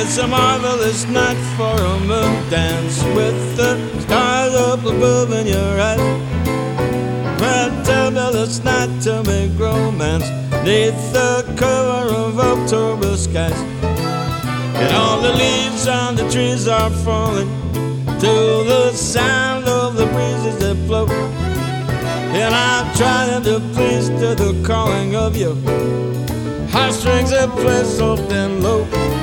It's a marvelous night for a moon dance with the stars up above in your eyes. Well, tell me this night to make romance neath the cover of October skies. And all the leaves on the trees are falling to the sound of the breezes that blow. And I'm trying to please to the calling of your heartstrings that play soft and low.